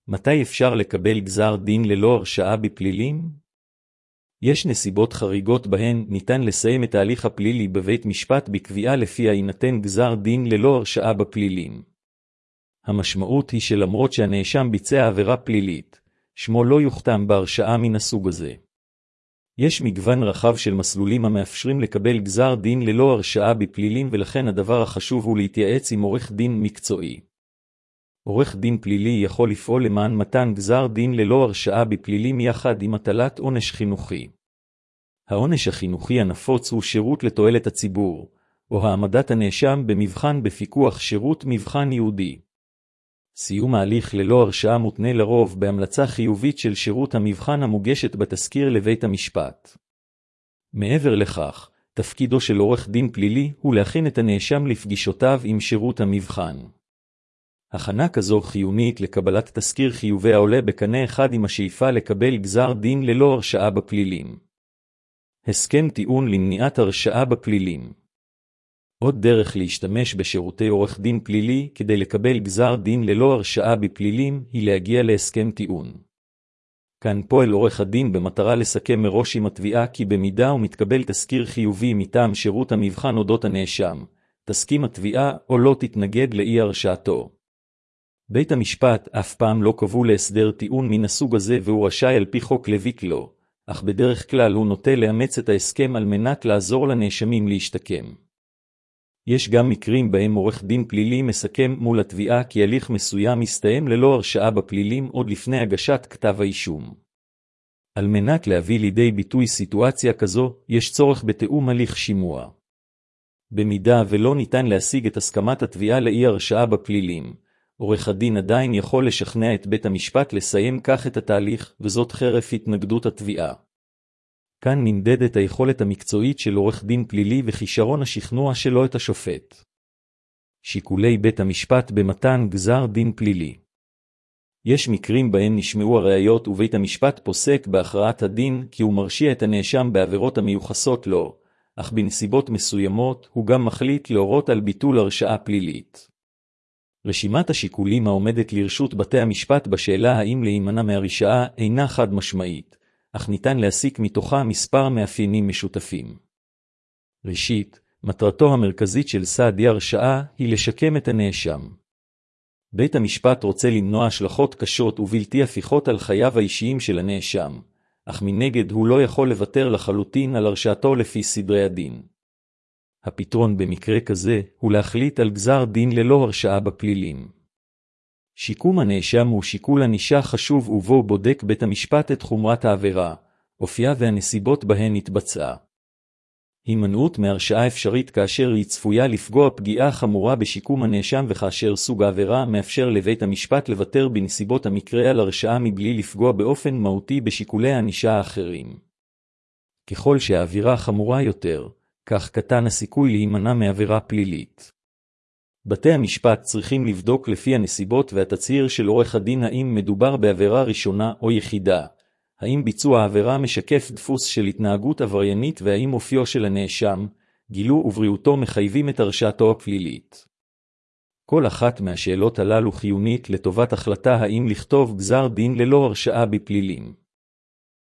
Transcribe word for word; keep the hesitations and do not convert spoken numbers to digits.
מתי אפשר לקבל גזר דין ללא הרשעה בפלילים? יש נסיבות חריגות בהן ניתן לסיים את ההליך הפלילי בבית משפט בקביעה לפיה יינתן גזר דין ללא הרשעה בפלילים. המשמעות היא שלמרות שהנאשם ביצע עבירה פלילית, שמו לא יוכתם בהרשעה מן הסוג הזה. יש מגוון רחב של מסלולים המאפשרים לקבל גזר דין ללא הרשעה בפלילים, ולכן הדבר החשוב הוא להתייעץ עם עורך דין מקצועי. עורך דין פלילי יכול לפעול למען מתן גזר דין ללא הרשעה בפלילים יחד עם הטלת עונש חינוכי. העונש החינוכי הנפוץ הוא שירות לתועלת הציבור, או העמדת הנאשם במבחן בפיקוח שירות מבחן יהודי. סיום ההליך ללא הרשעה מותנה לרוב בהמלצה חיובית של שירות המבחן המוגשת בתזכיר לבית המשפט. מעבר לכך, תפקידו של עורך דין פלילי הוא להכין את הנאשם לפגישותיו עם שירות המבחן. הכנה כזו חיונית לקבלת תזכיר חיובי העולה בקנה אחד עם השאיפה לקבל גזר דין ללא הרשעה בפלילים. הסכם טיעון למניעת הרשעה בפלילים. עוד דרך להשתמש בשירותי עורך דין פלילי כדי לקבל גזר דין ללא הרשעה בפלילים היא להגיע להסכם טיעון. כאן פועל עורך הדין במטרה לסכם מראש עם התביעה כי במידה ומתקבל תזכיר חיובי מטעם שירות המבחן אודות הנאשם, תסכים התביעה או לא תתנגד לאי הרשעתו. בית המשפט אף פעם לא קבעו להסדר טיעון מן הסוג הזה, והוא רשאי על פי חוק לביט לו, אך בדרך כלל הוא נוטה לאמץ את ההסכם על מנת לעזור לנאשמים להשתקם. יש גם מקרים בהם עורך דין פלילי מסכם מול התביעה כי הליך מסוים מסתיים ללא הרשעה בפלילים עוד לפני הגשת כתב האישום. על מנת להביא לידי ביטוי סיטואציה כזו, יש צורך בתיאום הליך שימוע. במידה ולא ניתן להשיג את הסכמת התביעה לאי הרשעה בפלילים, עורך הדין עדיין יכול לשכנע את בית המשפט לסיים כך את התהליך, וזאת חרף התנגדות התביעה. כאן נמדדת היכולת המקצועית של עורך דין פלילי וכישרון השכנוע שלו את השופט. שיקולי בית המשפט במתן גזר דין פלילי. יש מקרים בהם נשמעו הראיות ובית המשפט פוסק בהכרעת הדין כי הוא מרשיע את הנאשם בעבירות המיוחסות לו, אך בנסיבות מסוימות הוא גם מחליט להורות על ביטול הרשעה פלילית. רשימת השיקולים העומדת לרשות בתי המשפט בשאלה האם להימנע מהרשעה אינה חד משמעית, אך ניתן להסיק מתוכה מספר מאפיינים משותפים. ראשית, מטרתו המרכזית של סעד הרשעה היא לשקם את הנאשם. בית המשפט רוצה למנוע השלכות קשות ובלתי הפיכות על חייו האישיים של הנאשם, אך מנגד הוא לא יכול לוותר לחלוטין על הרשעתו לפי סדרי הדין. הפתרון במקרה כזה הוא להחליט על גזר דין ללא הרשעה בפלילים. שיקום הנאשם הוא שיקול ענישה חשוב ובו בודק בית המשפט את חומרת העבירה, אופייה והנסיבות בהן התבצעה. הימנעות מהרשעה אפשרית כאשר היא צפויה לפגוע פגיעה חמורה בשיקום הנאשם וכאשר סוג העבירה מאפשר לבית המשפט לוותר בנסיבות המקרה על הרשעה מבלי לפגוע באופן מהותי בשיקולי הענישה האחרים. ככל שהעבירה חמורה יותר, כך קטן הסיכוי להימנע מעבירה פלילית. בתי המשפט צריכים לבדוק לפי הנסיבות והתצהיר של עורך הדין האם מדובר בעבירה ראשונה או יחידה, האם ביצוע העבירה משקף דפוס של התנהגות עבריינית והאם אופיו של הנאשם, גילו ובריאותו מחייבים את הרשעתו הפלילית. כל אחת מהשאלות הללו חיונית לטובת החלטה האם לכתוב גזר דין ללא הרשעה בפלילים.